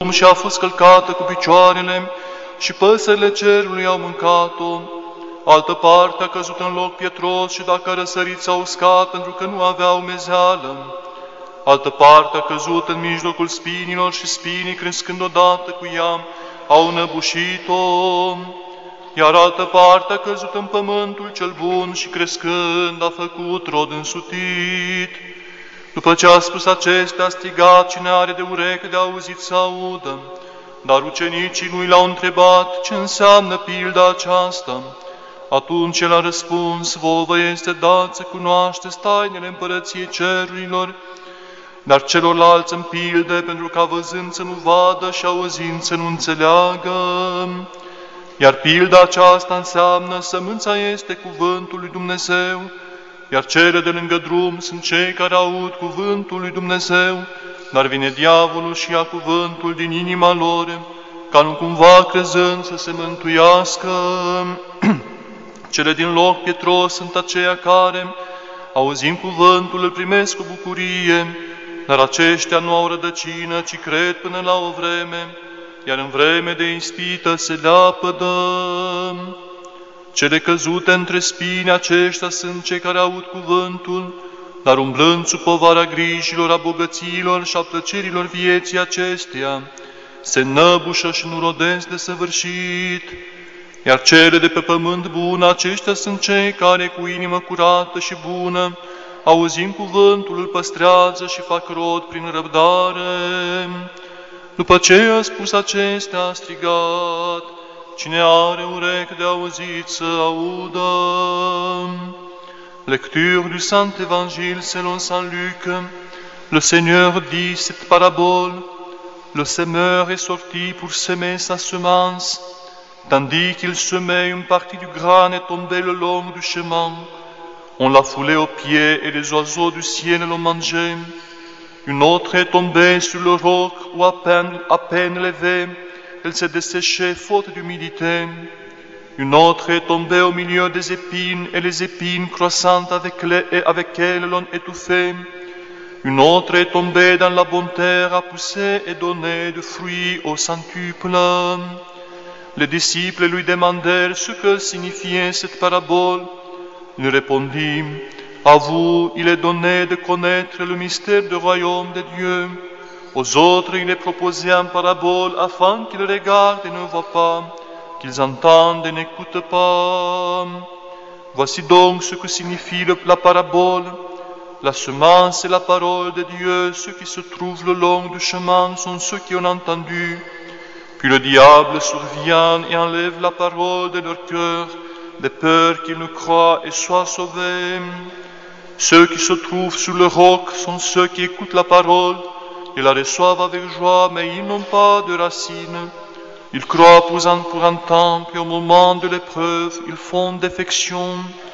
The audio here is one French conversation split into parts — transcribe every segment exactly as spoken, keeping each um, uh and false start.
și a fost călcată cu picioarele și păsările cerului au mâncat-o. Altă parte a căzut în loc pietros și dacă a răsărit s-a uscat pentru că nu avea umezeală. Altă parte a căzut în mijlocul spinilor și spinii, crescând odată cu ea, au înăbușit-o. Iar altă parte a căzut în pământul cel bun și crescând a făcut rod însutit. După ce a spus acestea, a strigat: cine are de ureche de auzit să audă. Dar ucenicii lui l-au întrebat: ce înseamnă pilda aceasta? Atunci el a răspuns: vouă vă este dat să cunoașteți tainele împărăției cerurilor, dar celorlalți în pilde, pentru ca văzând să nu vadă și auzind să nu înțeleagă. Iar pilda aceasta înseamnă: sămânța este cuvântul lui Dumnezeu, iar cele de lângă drum sunt cei care aud cuvântul lui Dumnezeu, dar vine diavolul și ia cuvântul din inima lor, ca nu cumva crezând să se mântuiască. Cele din loc pietros sunt aceia care, auzind cuvântul, îl primesc cu bucurie, dar aceștia nu au rădăcină, ci cred până la o vreme, iar în vreme de ispită se leapădă. Cele căzute între spini, aceștia sunt cei care aud cuvântul, dar umblând sub povara grijilor, a bogăților și a plăcerilor vieții acesteia, se năbușă și nu rodesc de săvârșit. Iar cele de pe pământ bun, aceștia sunt cei care cu inimă curată și bună, auzind cuvântul, îl păstrează și fac rod prin răbdare. După ce a spus acestea, a strigat: cine are urechi de auzit să audă. Lecture du Saint Évangile selon Saint Luc. Le Seigneur dit cette parabole: le semeur est sorti pour semer sa semence. Tandis qu'il semait, une partie du grain est tombée le long du chemin. On l'a foulée aux pieds et les oiseaux du ciel l'ont mangée. Une autre est tombée sur le roc où à peine, à peine levée, elle s'est desséchée faute d'humidité. Une autre est tombée au milieu des épines et les épines croissantes avec, les, et avec elles l'ont étouffée. Une autre est tombée dans la bonne terre, a poussé et donné du fruit au centuple. Les disciples lui demandèrent ce que signifiait cette parabole. Il répondit: à vous, il est donné de connaître le mystère du royaume de Dieu. Aux autres, il est proposé en parabole afin qu'ils regardent et ne voient pas, qu'ils entendent et n'écoutent pas. Voici donc ce que signifie la parabole. La semence est la parole de Dieu. Ceux qui se trouvent le long du chemin sont ceux qui ont entendu. Puis le diable survient et enlève la parole de leur cœur, de peur qu'ils ne croient et soient sauvés. Ceux qui se trouvent sur le roc sont ceux qui écoutent la parole et la reçoivent avec joie, mais ils n'ont pas de racines. Ils croient pour un, pour un temps, puis au moment de l'épreuve, ils font défection.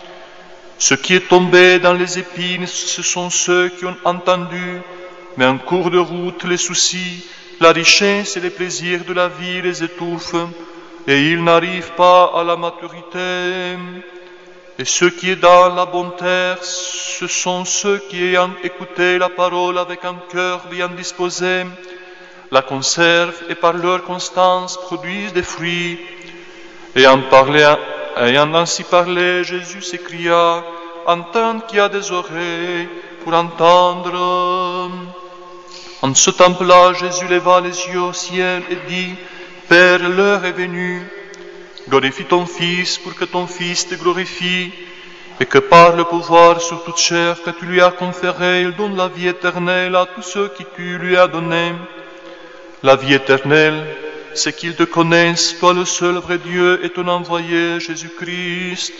Ce qui est tombé dans les épines, ce sont ceux qui ont entendu, mais en cours de route, les soucis, la richesse et les plaisirs de la vie les étouffent, et ils n'arrivent pas à la maturité. Et ce qui est dans la bonne terre, ce sont ceux qui, ayant écouté la parole avec un cœur bien disposé, la conservent et par leur constance produisent des fruits. Ayant, parlé, ayant ainsi parlé, Jésus s'écria: entends qui a des oreilles pour entendre. En ce temps-là, Jésus leva les yeux au ciel et dit: Père, l'heure est venue. Glorifie ton Fils pour que ton Fils te glorifie, et que par le pouvoir sur toute chair que tu lui as conféré, il donne la vie éternelle à tous ceux qui tu lui as donné. La vie éternelle, c'est qu'ils te connaissent, toi le seul vrai Dieu, et ton envoyé Jésus-Christ.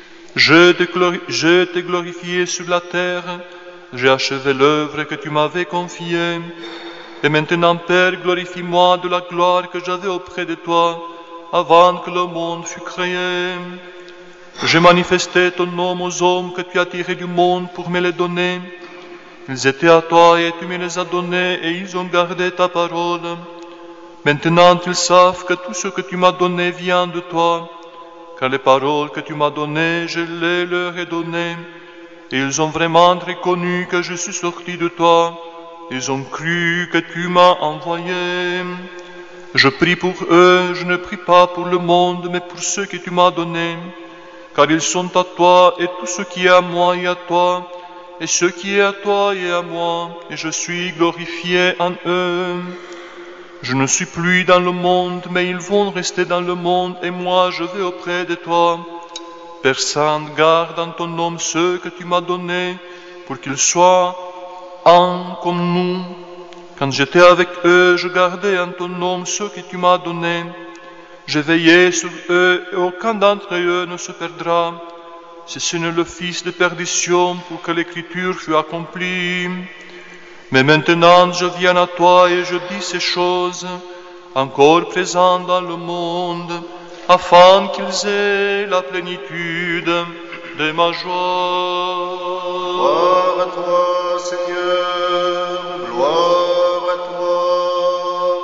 Je t'ai glori- je t'ai glorifié sur la terre, j'ai achevé l'œuvre que tu m'avais confiée. Et maintenant, Père, glorifie-moi de la gloire que j'avais auprès de toi, avant que le monde fût créé. J'ai manifesté ton nom aux hommes que tu as tirés du monde pour me les donner. Ils étaient à toi et tu me les as donnés et ils ont gardé ta parole. Maintenant, ils savent que tout ce que tu m'as donné vient de toi, car les paroles que tu m'as données, je les leur ai données. Et ils ont vraiment reconnu que je suis sorti de toi, ils ont cru que tu m'as envoyé. Je prie pour eux, je ne prie pas pour le monde, mais pour ceux que tu m'as donnés, car ils sont à toi, et tout ce qui est à moi est à toi, et ce qui est à toi est à moi, et je suis glorifié en eux. Je ne suis plus dans le monde, mais ils vont rester dans le monde, et moi je vais auprès de toi. Père Saint, garde en ton nom ceux que tu m'as donnés, pour qu'ils soient un comme nous. Quand j'étais avec eux, je gardais en ton nom ceux que tu m'as donnés. Je veillais sur eux, et aucun d'entre eux ne se perdra, si ce n'est le fils de perdition, pour que l'écriture fût accomplie. Mais maintenant je viens à toi et je dis ces choses, encore présentes dans le monde, afin qu'ils aient la plénitude de ma joie. Gloire à toi, Seigneur, gloire à toi.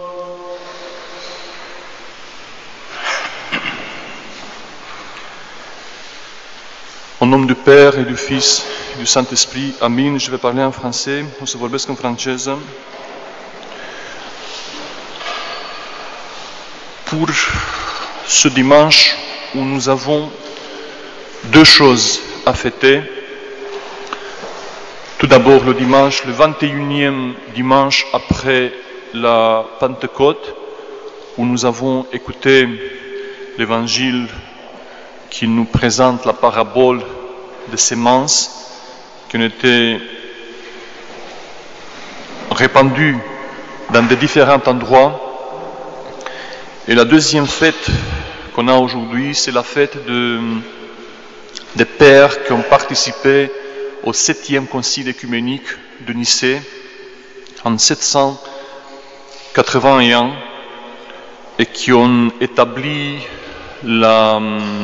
Au nom du Père et du Fils et du Saint-Esprit, Amen. Je vais parler en français, o să vorbesc în franceză. Pour ce dimanche où nous avons deux choses à fêter. Tout d'abord le dimanche, le vingt et unième dimanche après la Pentecôte, où nous avons écouté l'évangile qui nous présente la parabole des semences qui ont été répandues dans des différents endroits. Et la deuxième fête qu'on a aujourd'hui, c'est la fête de, des pères qui ont participé au septième concile écuménique de Nicée en sept cent quatre-vingt-un et qui ont établi la,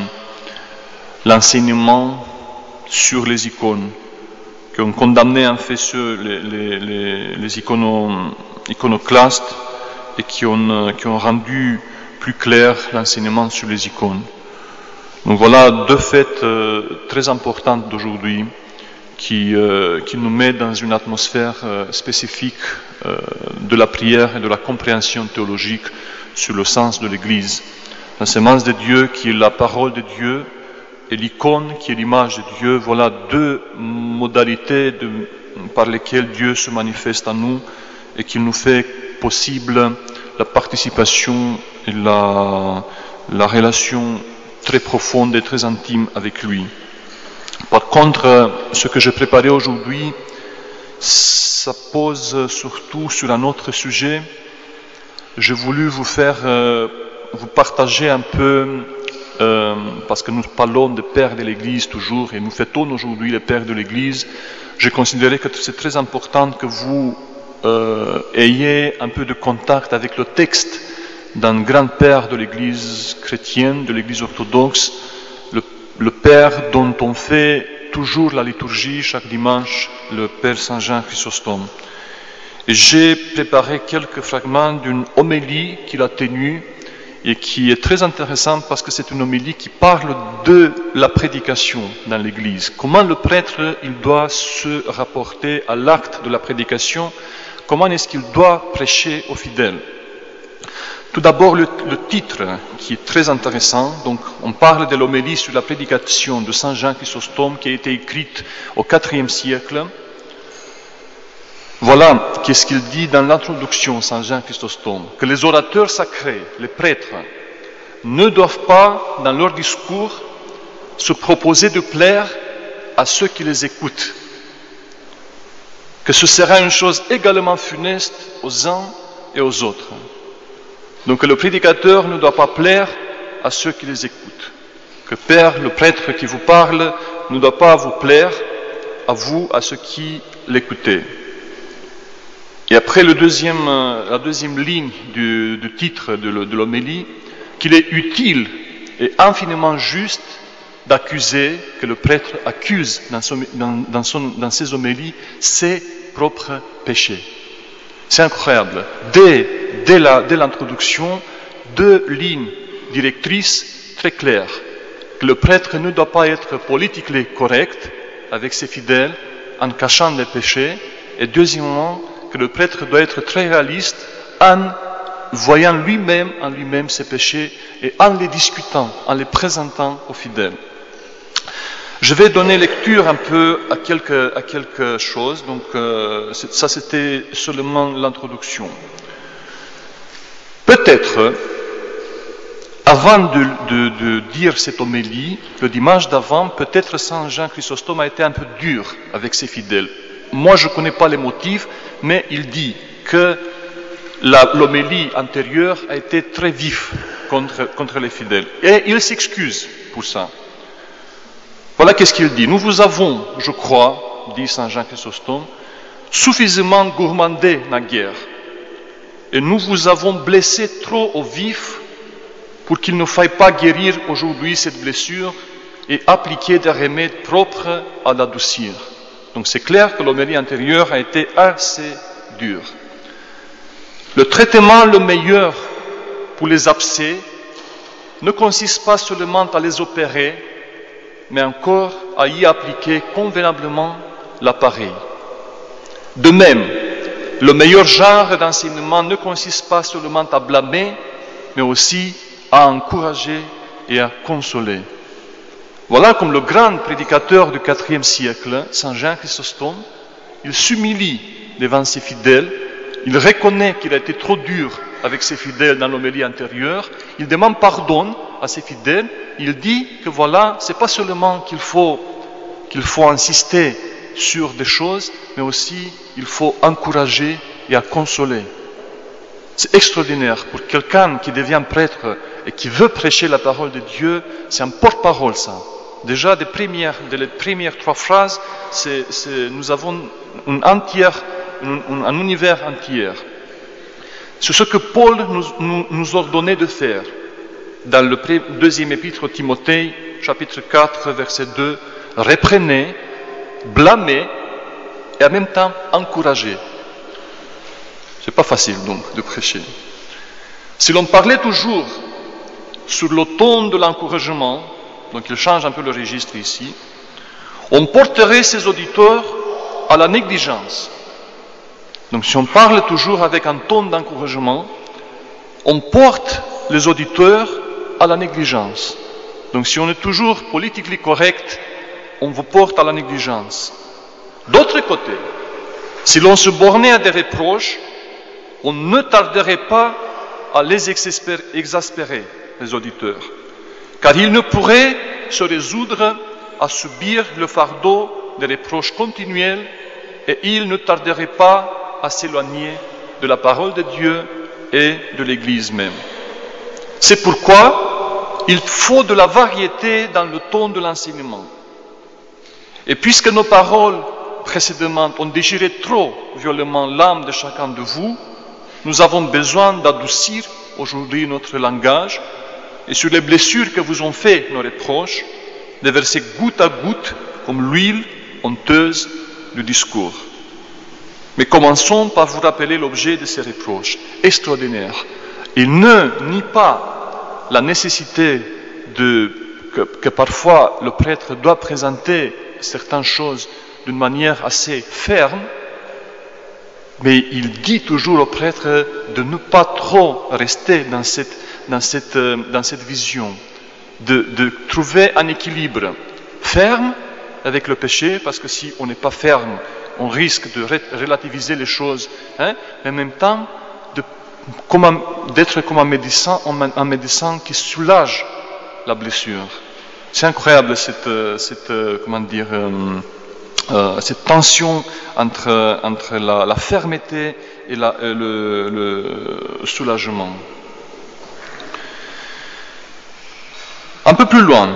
l'enseignement sur les icônes, qui ont condamné en fait ceux, les, les, les, les icono, iconoclastes et qui ont, qui ont rendu plus clair l'enseignement sur les icônes. Donc voilà deux fêtes euh, très importantes d'aujourd'hui qui, euh, qui nous mettent dans une atmosphère euh, spécifique euh, de la prière et de la compréhension théologique sur le sens de l'Église. La semence de Dieu qui est la parole de Dieu et l'icône qui est l'image de Dieu, voilà deux modalités de, par lesquelles Dieu se manifeste en nous et qui nous fait possible la participation et la, la relation très profonde et très intime avec lui. Par contre, ce que j'ai préparé aujourd'hui, ça pose surtout sur un autre sujet. J'ai voulu vous faire, euh, vous partager un peu, euh, parce que nous parlons des pères de l'Église toujours, et nous fêtons aujourd'hui les pères de l'Église. J'ai considéré que c'est très important que vous euh, ayez un peu de contact avec le texte d'un grand père de l'Église chrétienne, de l'Église orthodoxe, le, le père dont on fait toujours la liturgie chaque dimanche, le père Saint Jean Chrysostome. Et j'ai préparé quelques fragments d'une homélie qu'il a tenue et qui est très intéressante parce que c'est une homélie qui parle de la prédication dans l'Église. Comment le prêtre il doit se rapporter à l'acte de la prédication, comment est-ce qu'il doit prêcher aux fidèles. Tout d'abord, le, le titre qui est très intéressant. Donc, on parle de l'homélie sur la prédication de Saint Jean Chrysostome qui a été écrite au quatrième siècle. Voilà qu'est-ce qu'il dit dans l'introduction, Saint Jean Chrysostome, que les orateurs sacrés, les prêtres, ne doivent pas, dans leur discours, se proposer de plaire à ceux qui les écoutent, que ce sera une chose également funeste aux uns et aux autres. Donc le prédicateur ne doit pas plaire à ceux qui les écoutent. Que Père, le prêtre qui vous parle, ne doit pas vous plaire à vous, à ceux qui l'écoutez. Et après le deuxième, la deuxième ligne du, du titre de l'homélie, qu'il est utile et infiniment juste d'accuser, que le prêtre accuse dans, son, dans, dans, son, dans ses homélies, ses propres péchés. C'est incroyable. Dès, dès, la, dès l'introduction, deux lignes directrices très claires. Que le prêtre ne doit pas être politiquement correct avec ses fidèles en cachant les péchés. Et deuxièmement, que le prêtre doit être très réaliste en voyant lui-même en lui-même ses péchés et en les discutant, en les présentant aux fidèles. Je vais donner lecture un peu à quelque, à quelque chose, donc euh, ça c'était seulement l'introduction. Peut-être, avant de, de, de dire cette homélie, le dimanche d'avant, peut-être Saint Jean Chrysostome a été un peu dur avec ses fidèles. Moi je ne connais pas les motifs, mais il dit que La, l'homélie antérieure a été très vif contre, contre les fidèles. Et il s'excuse pour ça. Voilà qu'est-ce qu'il dit. Nous vous avons, je crois, dit Saint Jean Chrysostome, suffisamment gourmandé naguère. Et nous vous avons blessé trop au vif pour qu'il ne faille pas guérir aujourd'hui cette blessure et appliquer des remèdes propres à l'adoucir. Donc c'est clair que l'homélie antérieure a été assez dure. Le traitement le meilleur pour les abcès ne consiste pas seulement à les opérer, mais encore à y appliquer convenablement l'appareil. De même, le meilleur genre d'enseignement ne consiste pas seulement à blâmer, mais aussi à encourager et à consoler. Voilà comme le grand prédicateur du quatrième siècle, Saint Jean Chrysostome, il s'humilie devant ses fidèles. Il reconnaît qu'il a été trop dur avec ses fidèles dans l'homélie antérieure. Il demande pardon à ses fidèles. Il dit que voilà, c'est pas seulement qu'il faut, qu'il faut insister sur des choses, mais aussi il faut encourager et à consoler. C'est extraordinaire pour quelqu'un qui devient prêtre et qui veut prêcher la parole de Dieu. C'est un porte-parole, ça. Déjà, des premières, des les premières trois phrases, c'est, c'est, nous avons une entière Un, un univers entier. C'est ce que Paul nous, nous, nous ordonnait de faire dans le deuxième épître au Timothée, chapitre quatre, verset deux. Reprenez, blâmez et en même temps encouragez. C'est pas facile donc de prêcher. Si l'on parlait toujours sur le ton de l'encouragement, donc il change un peu le registre ici, on porterait ses auditeurs à la négligence. Donc si on parle toujours avec un ton d'encouragement, on porte les auditeurs à la négligence. Donc si on est toujours politiquement correct, on vous porte à la négligence. D'autre côté, si l'on se bornait à des reproches, on ne tarderait pas à les exaspérer, les auditeurs, car ils ne pourraient se résoudre à subir le fardeau des reproches continuels et ils ne tarderaient pas à s'éloigner de la parole de Dieu et de l'Église même. C'est pourquoi il faut de la variété dans le ton de l'enseignement. Et puisque nos paroles précédemment ont déchiré trop violemment l'âme de chacun de vous, nous avons besoin d'adoucir aujourd'hui notre langage et sur les blessures que vous ont fait nos reproches, de verser goutte à goutte comme l'huile honteuse du discours. Mais commençons par vous rappeler l'objet de ces reproches extraordinaires. Il ne nie pas la nécessité de, que, que parfois le prêtre doit présenter certaines choses d'une manière assez ferme, mais il dit toujours au prêtre de ne pas trop rester dans cette, dans cette, dans cette vision, de, de trouver un équilibre ferme avec le péché, parce que si on n'est pas ferme, on risque de relativiser les choses, hein, mais en même temps de, comme un, d'être comme un médecin, un médecin qui soulage la blessure. C'est incroyable cette, cette comment dire, euh, euh, cette tension entre, entre la, la fermeté et la, euh, le, le soulagement. Un peu plus loin.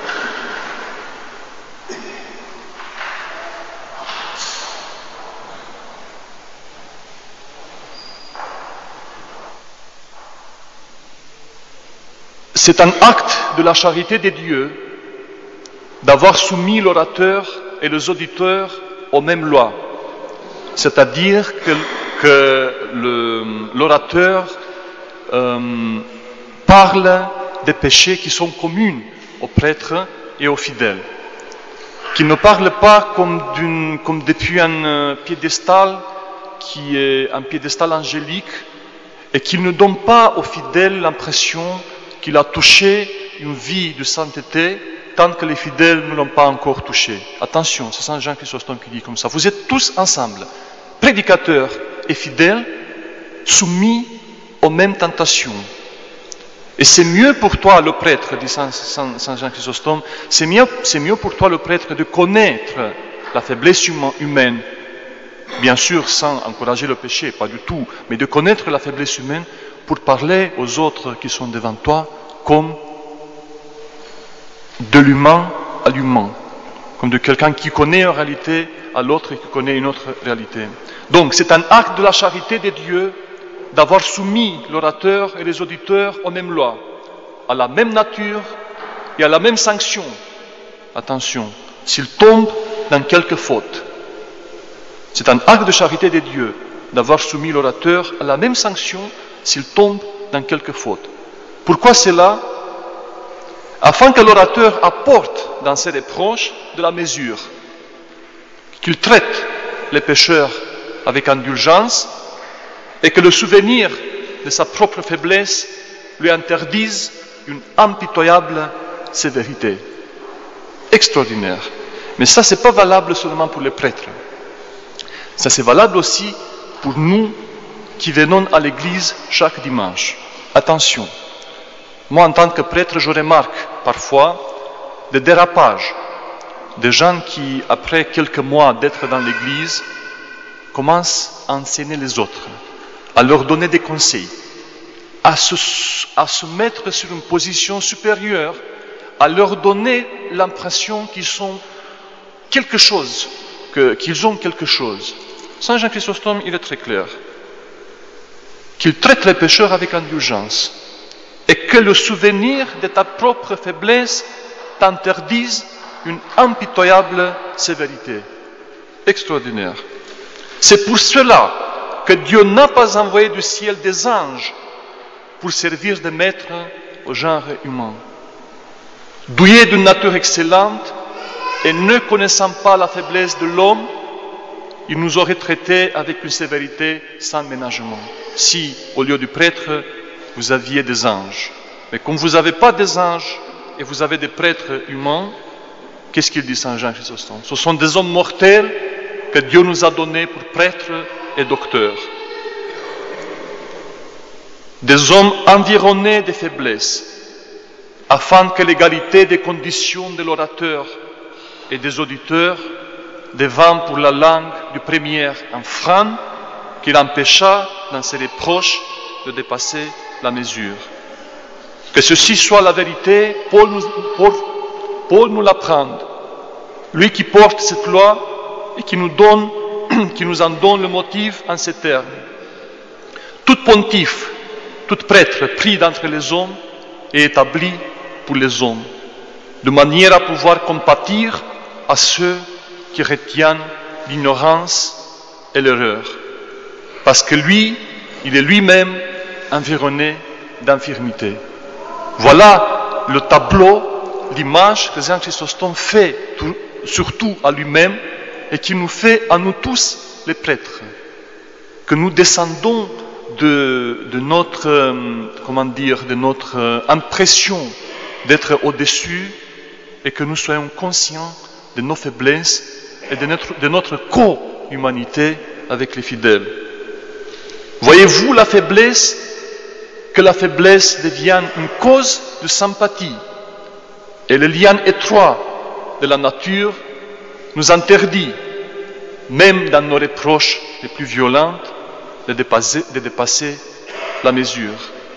C'est un acte de la charité de Dieu d'avoir soumis l'orateur et les auditeurs aux mêmes lois. C'est-à-dire que, que le, l'orateur euh, parle des péchés qui sont communs aux prêtres et aux fidèles, qui ne parle pas comme, d'une, comme depuis un piédestal qui est un piédestal angélique et qu'il ne donne pas aux fidèles l'impression qu'il a touché une vie de sainteté tant que les fidèles ne l'ont pas encore touché. Attention, c'est Saint Jean Chrysostome qui dit comme ça. Vous êtes tous ensemble, prédicateurs et fidèles, soumis aux mêmes tentations. Et c'est mieux pour toi, le prêtre, dit Saint, Saint, Saint Jean Chrysostome, c'est mieux, c'est mieux pour toi, le prêtre, de connaître la faiblesse humaine, bien sûr sans encourager le péché, pas du tout, mais de connaître la faiblesse humaine pour parler aux autres qui sont devant toi comme de l'humain à l'humain, comme de quelqu'un qui connaît en réalité à l'autre et qui connaît une autre réalité. Donc c'est un acte de la charité de Dieu d'avoir soumis l'orateur et les auditeurs aux mêmes lois, à la même nature et à la même sanction. Attention, s'ils tombent dans quelque faute. C'est un acte de charité de Dieu d'avoir soumis l'orateur à la même sanction s'il tombe dans quelque faute. Pourquoi cela? Afin que l'orateur apporte dans ses reproches de la mesure, qu'il traite les pécheurs avec indulgence et que le souvenir de sa propre faiblesse lui interdise une impitoyable sévérité. Extraordinaire. Mais ça, ce n'est pas valable seulement pour les prêtres. Ça, c'est valable aussi pour nous qui venons à l'église chaque dimanche. Attention, moi en tant que prêtre, je remarque parfois des dérapages, des gens qui, après quelques mois d'être dans l'église, commencent à enseigner les autres, à leur donner des conseils, à se, à se mettre sur une position supérieure, à leur donner l'impression qu'ils sont quelque chose, que, qu'ils ont quelque chose. Saint Jean Chrysostome, il est très clair, qu'il traite les pécheurs avec indulgence et que le souvenir de ta propre faiblesse t'interdise une impitoyable sévérité. Extraordinaire. C'est pour cela que Dieu n'a pas envoyé du ciel des anges pour servir de maître au genre humain. Doué d'une nature excellente et ne connaissant pas la faiblesse de l'homme, il nous aurait traités avec une sévérité sans ménagement. Si, au lieu du prêtre, vous aviez des anges. Mais comme vous n'avez pas des anges et vous avez des prêtres humains, qu'est-ce qu'il dit Saint Jean Chrysostome? Ce sont des hommes mortels que Dieu nous a donnés pour prêtres et docteurs. Des hommes environnés de faiblesses, afin que l'égalité des conditions de l'orateur et des auditeurs devint pour la langue du premier un frein qui l'empêcha dans ses reproches de dépasser la mesure. Que ceci soit la vérité, Paul nous, Paul, Paul nous l'apprend. Lui qui porte cette loi et qui nous, donne, qui nous en donne le motif en ces termes. Tout pontife, tout prêtre pris d'entre les hommes est établi pour les hommes, de manière à pouvoir compatir à ceux qui retiennent l'ignorance et l'erreur. Parce que lui, il est lui-même environné d'infirmité. Voilà le tableau, l'image que Saint Chrysostome fait tout, surtout à lui-même et qui nous fait à nous tous les prêtres. Que nous descendons de, de notre, euh, comment dire, de notre euh, impression d'être au-dessus et que nous soyons conscients de nos faiblesses et de notre, de notre co-humanité avec les fidèles. Voyez-vous la faiblesse, que la faiblesse devienne une cause de sympathie et le lien étroit de la nature nous interdit, même dans nos reproches les plus violentes, de dépasser, de dépasser la mesure.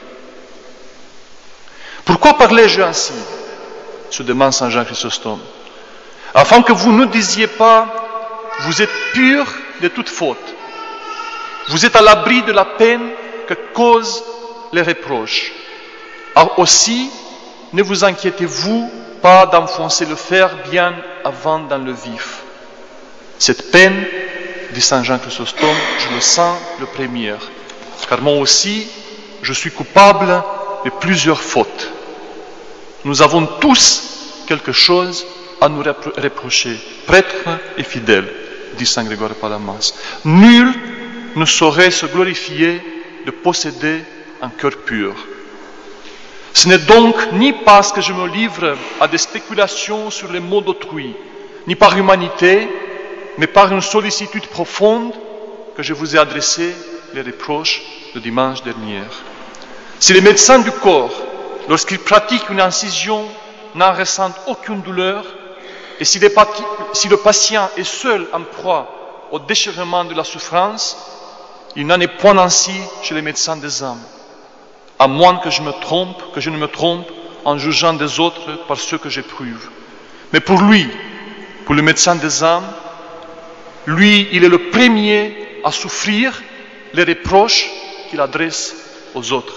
Pourquoi parler-je ainsi? Se demande Saint Jean Chrysostome. Afin que vous ne disiez pas, vous êtes purs de toute faute. Vous êtes à l'abri de la peine que causent les reproches. Alors aussi, ne vous inquiétez-vous pas d'enfoncer le fer bien avant dans le vif. Cette peine, dit Saint Jean Chrysostome, je le sens le premier, car moi aussi, je suis coupable de plusieurs fautes. Nous avons tous quelque chose à nous reprocher, prêtres et fidèles, dit Saint Grégoire Palamas. Nul ne saurait se glorifier de posséder un cœur pur. Ce n'est donc ni parce que je me livre à des spéculations sur les maux d'autrui, ni par humanité, mais par une sollicitude profonde que je vous ai adressé les reproches de dimanche dernier. Si les médecins du corps, lorsqu'ils pratiquent une incision, n'en ressentent aucune douleur, et si, les pati- si le patient est seul en proie au déchirement de la souffrance, il n'en est point ainsi chez les médecins des âmes, à moins que je me trompe, que je ne me trompe en jugeant des autres par ce que j'éprouve. Mais pour lui, pour le médecin des âmes, lui, il est le premier à souffrir les reproches qu'il adresse aux autres.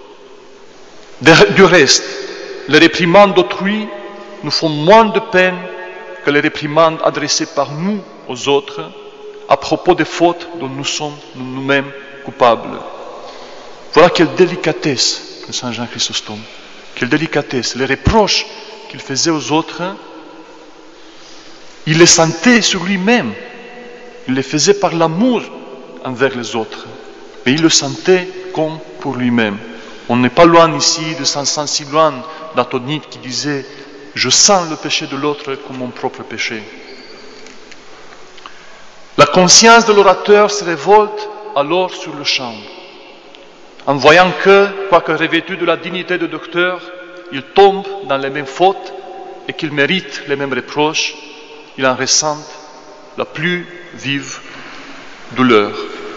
Du reste, les réprimandes d'autrui nous font moins de peine que les réprimandes adressées par nous aux autres à propos des fautes dont nous sommes nous-mêmes coupables. Voilà quelle délicatesse de Saint Jean Chrysostome. Quelle délicatesse. Les reproches qu'il faisait aux autres, il les sentait sur lui-même. Il les faisait par l'amour envers les autres. Mais il le sentait comme pour lui-même. On n'est pas loin ici de Saint Saint-Silouan d'Atonite qui disait « Je sens le péché de l'autre comme mon propre péché ». La conscience de l'orateur se révolte alors sur le champ. En voyant que, quoique revêtu de la dignité de docteur, il tombe dans les mêmes fautes et qu'il mérite les mêmes reproches, il en ressent la plus vive douleur.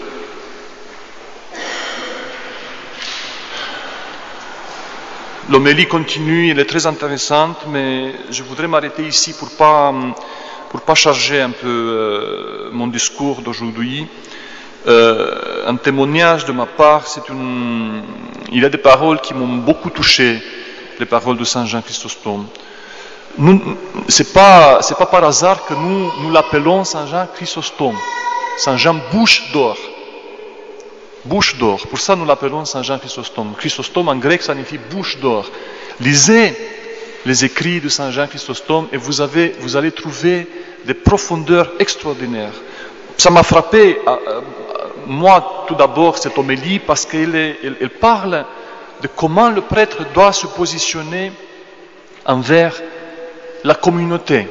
L'homélie continue, elle est très intéressante, mais je voudrais m'arrêter ici pour pas pour pas charger un peu euh, mon discours d'aujourd'hui. Euh, un témoignage de ma part, c'est une... il y a des paroles qui m'ont beaucoup touché, les paroles de Saint Jean Chrysostome. Nous, c'est pas, c'est pas par hasard que nous, nous l'appelons Saint Jean Chrysostome, Saint Jean bouche d'or. Bouche d'or, pour ça nous l'appelons Saint Jean Chrysostome. Chrysostome en grec ça signifie bouche d'or. Lisez les écrits de Saint Jean Chrysostome et vous, avez, vous allez trouver des profondeurs extraordinaires. Ça m'a frappé, moi tout d'abord, cette homélie, parce qu'elle elle, elle parle de comment le prêtre doit se positionner envers la communauté,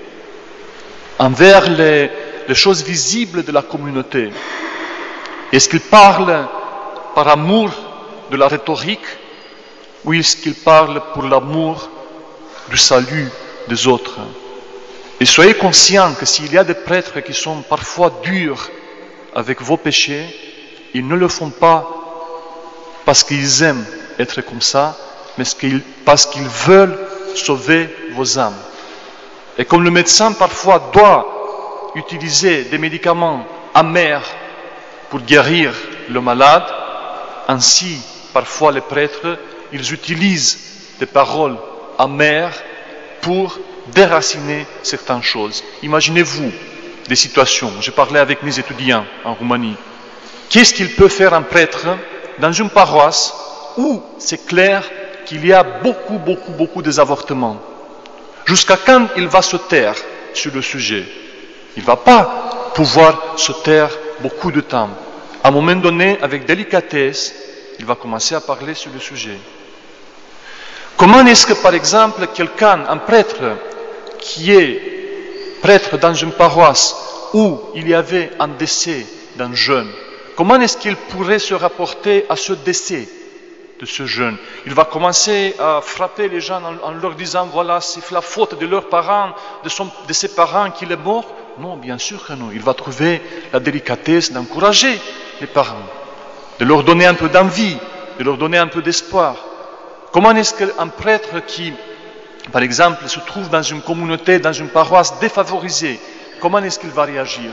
envers les, les choses visibles de la communauté. Est-ce qu'il parle par amour de la rhétorique ou est-ce qu'il parle pour l'amour du salut des autres? Et soyez conscients que s'il y a des prêtres qui sont parfois durs avec vos péchés, ils ne le font pas parce qu'ils aiment être comme ça, mais parce qu'ils veulent sauver vos âmes. Et comme le médecin parfois doit utiliser des médicaments amers pour guérir le malade, ainsi parfois les prêtres, ils utilisent des paroles amères pour déraciner certaines choses. Imaginez-vous des situations, j'ai parlé avec mes étudiants en Roumanie, qu'est-ce qu'il peut faire un prêtre dans une paroisse où c'est clair qu'il y a beaucoup, beaucoup, beaucoup d'avortements? Jusqu'à quand il va se taire sur le sujet? Il ne va pas pouvoir se taire beaucoup de temps. À un moment donné, avec délicatesse, il va commencer à parler sur le sujet. Comment est-ce que, par exemple, quelqu'un, un prêtre, qui est prêtre dans une paroisse où il y avait un décès d'un jeune, comment est-ce qu'il pourrait se rapporter à ce décès de ce jeune? Il va commencer à frapper les gens en, en leur disant, voilà, c'est la faute de leurs parents, de, son, de ses parents qu'il est mort? Non, bien sûr que non. Il va trouver la délicatesse d'encourager les parents, de leur donner un peu d'envie, de leur donner un peu d'espoir. Comment est-ce qu'un prêtre qui, par exemple, se trouve dans une communauté, dans une paroisse défavorisée, comment est-ce qu'il va réagir?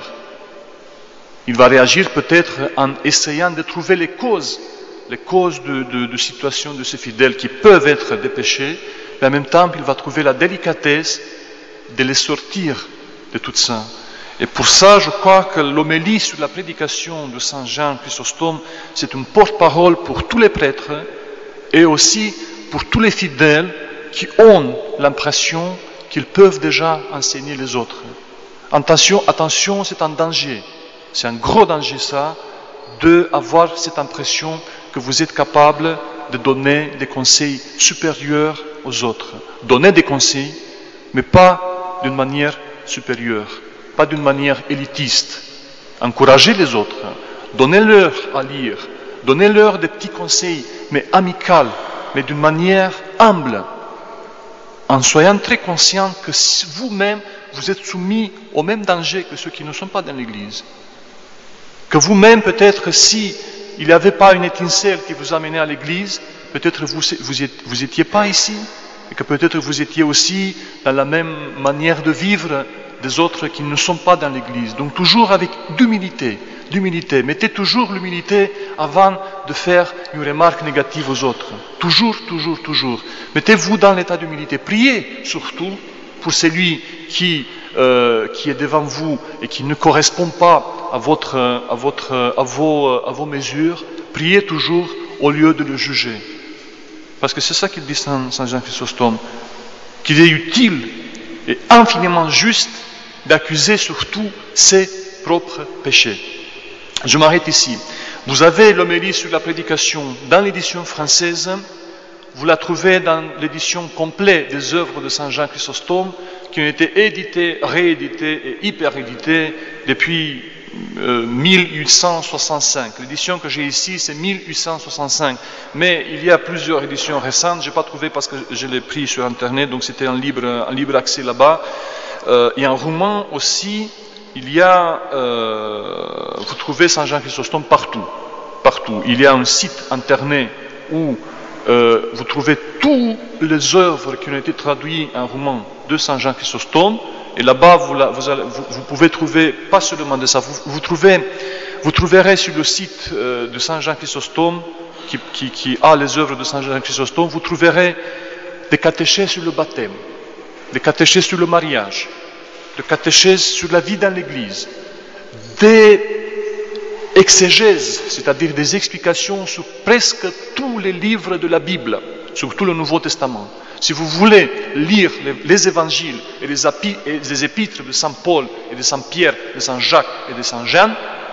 Il va réagir peut-être en essayant de trouver les causes, les causes de, de, de situations de ces fidèles qui peuvent être des péchés, mais en même temps, il va trouver la délicatesse de les sortir de tout ça. Et pour ça, je crois que l'homélie sur la prédication de Saint Jean Chrysostome, c'est une porte-parole pour tous les prêtres et aussi pour tous les fidèles qui ont l'impression qu'ils peuvent déjà enseigner les autres. Attention, attention, c'est un danger. C'est un gros danger ça, d'avoir cette impression que vous êtes capable de donner des conseils supérieurs aux autres. Donner des conseils, mais pas d'une manière supérieure, pas d'une manière élitiste. Encourager les autres, donnez-leur à lire, donnez-leur des petits conseils, mais amicaux, mais d'une manière humble, en soyant très conscient que vous-même, vous êtes soumis au même danger que ceux qui ne sont pas dans l'Église. Que vous-même, peut-être, si il n'y avait pas une étincelle qui vous amenait à l'Église, peut-être vous vous, vous étiez pas ici, et que peut-être vous étiez aussi dans la même manière de vivre des autres qui ne sont pas dans l'Église. Donc toujours avec d'humilité, d'humilité. Mettez toujours l'humilité avant de faire une remarque négative aux autres. Toujours, toujours, toujours. Mettez-vous dans l'état d'humilité. Priez surtout pour celui qui, euh, qui est devant vous et qui ne correspond pas à, votre, à, votre, à, vos, à vos mesures. Priez toujours au lieu de le juger. Parce que c'est ça qu'il dit Saint Jean Chrysostome, qu'il est utile et infiniment juste d'accuser surtout ses propres péchés. Je m'arrête ici. Vous avez l'homélie sur la prédication dans l'édition française. Vous la trouvez dans l'édition complète des œuvres de Saint Jean Chrysostome, qui ont été éditées, rééditées et hyper-éditées depuis euh, mille huit cent soixante-cinq. L'édition que j'ai ici, c'est mille huit cent soixante-cinq. Mais il y a plusieurs éditions récentes. Je n'ai pas trouvé parce que je l'ai pris sur Internet, donc c'était en libre, en libre accès là-bas. Euh, et en roumain aussi, il y a, euh, vous trouvez Saint Jean Chrysostome partout, partout. Il y a un site internet où euh, vous trouvez toutes les œuvres qui ont été traduites en roumain de Saint Jean Chrysostome. Et là-bas, vous, vous, allez, vous, vous pouvez trouver, pas seulement de ça, vous, vous, trouvez, vous trouverez sur le site euh, de Saint Jean Chrysostome, qui, qui, qui a les œuvres de Saint Jean Chrysostome, vous trouverez des catéchèses sur le baptême, des catéchèses sur le mariage, des catéchèses sur la vie dans l'Église, des exégèses, c'est-à-dire des explications sur presque tous les livres de la Bible, sur tout le Nouveau Testament. Si vous voulez lire les, les évangiles et les, api, et les épîtres de Saint Paul et de Saint Pierre, de Saint Jacques et de Saint Jean,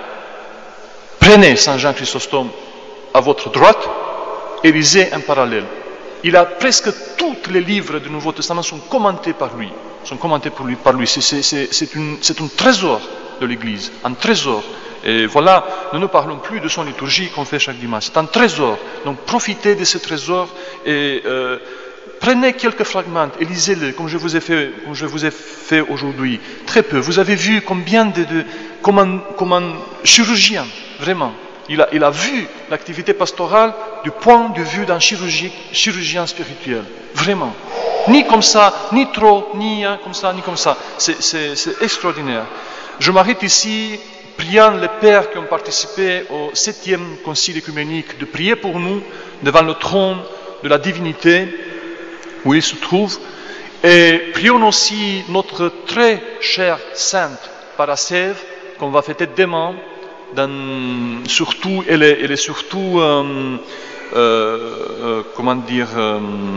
prenez Saint Jean Chrysostome à votre droite et lisez un parallèle. Il a presque tous les livres du Nouveau Testament sont commentés par lui. Sont commentés par lui. Par lui. C'est, c'est, c'est, c'est, une, c'est un trésor de l'Église, un trésor. Et voilà, nous ne parlons plus de son liturgie qu'on fait chaque dimanche. C'est un trésor. Donc profitez de ce trésor et euh, prenez quelques fragments et lisez-les comme je vous ai fait, comme je vous ai fait aujourd'hui. Très peu. Vous avez vu combien de, de comme, un, comme un chirurgien, vraiment. Il a, il a vu l'activité pastorale du point de vue d'un chirurgien, chirurgien spirituel. Vraiment. Ni comme ça, ni trop, ni hein, comme ça, ni comme ça. C'est, c'est, c'est extraordinaire. Je m'arrête ici, priant les pères qui ont participé au septième concile œcuménique de prier pour nous devant le trône de la divinité où il se trouve. Et prions aussi notre très chère sainte Parascève qu'on va fêter demain. Dans, surtout, elle est, elle est surtout, euh, euh, euh, comment dire, euh,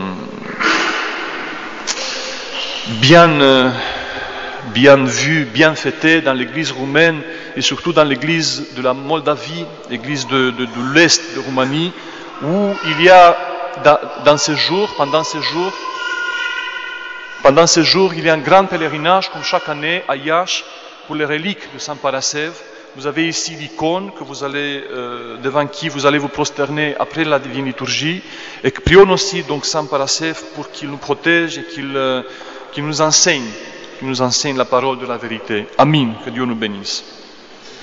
bien, euh, bien vue, bien fêtée dans l'église roumaine et surtout dans l'église de la Moldavie, l'église de, de, de l'Est de Roumanie, où il y a, dans, dans ces jours, pendant ces jours, pendant ces jours, il y a un grand pèlerinage, comme chaque année, à Iași, pour les reliques de Saint Parascève. Vous avez ici l'icône que vous allez, euh, devant qui vous allez vous prosterner après la divine liturgie. Et que prions aussi donc Saint Parascève pour qu'il nous protège et qu'il, euh, qu'il nous enseigne, qu'il nous enseigne la parole de la vérité. Amen. Que Dieu nous bénisse.